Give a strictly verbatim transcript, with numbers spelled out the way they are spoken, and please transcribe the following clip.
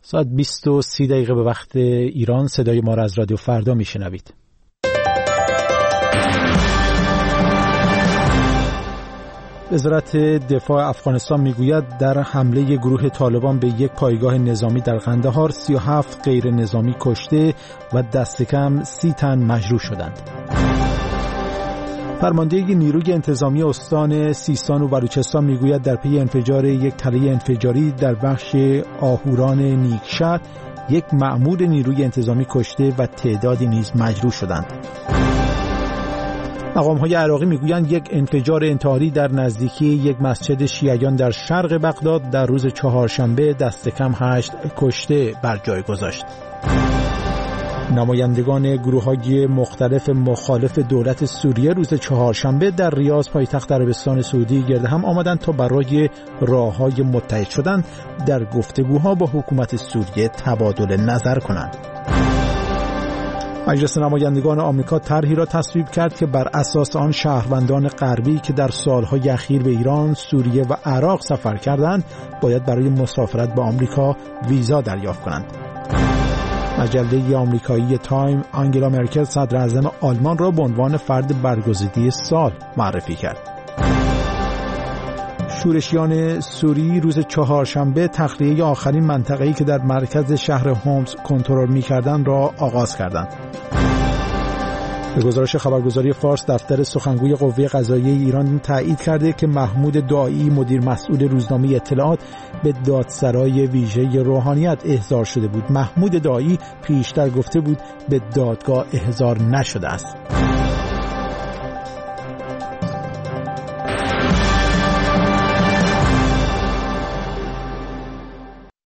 ساعت بیست و سی دقیقه به وقت ایران. صدای ما را از رادیو فردا میشنوید. وزارت دفاع افغانستان میگوید در حمله گروه طالبان به یک پایگاه نظامی در قندهار سی و هفت غیر نظامی کشته و دست کم سی تن مجروح شدند. فرماندهی نیروی انتظامی استان سیستان و بلوچستان میگوید در پی انفجار یک تله انفجاری در بخش آهوران نیکشهر یک مأمور نیروی انتظامی کشته و تعدادی نیز مجروح شدند. مقام‌های عراقی میگویند یک انفجار انتحاری در نزدیکی یک مسجد شیعیان در شرق بغداد در روز چهارشنبه دست کم هشت کشته بر جای گذاشت. نمایندگان گروه‌های مختلف مخالف دولت سوریه روز چهارشنبه در ریاض پایتخت عربستان سعودی گرد هم آمدند تا برای راه‌های متحد شدن در گفتگوها با حکومت سوریه تبادل نظر کنند. مجلس نمایندگان آمریکا طرحی را تصویب کرد که بر اساس آن شهروندان غربی که در سالهای اخیر به ایران، سوریه و عراق سفر کردند باید برای مسافرت به آمریکا ویزا دریافت کنند. مجله آمریکایی تایم آنگلا مرکل صدر اعظم آلمان را به عنوان فرد برگزیده سال معرفی کرد. شورشیان سوری روز چهارشنبه تخلیه آخرین منطقه‌ای که در مرکز شهر هومس کنترل می‌کردند را آغاز کردند. به گزارش خبرگزاری فارس، دفتر سخنگوی قوه قضاییه ایران تایید کرده که محمود داعی مدیر مسئول روزنامه اطلاعات به دادسرای ویژه روحانیت احضار شده بود. محمود داعی پیشتر گفته بود به دادگاه احضار نشده است.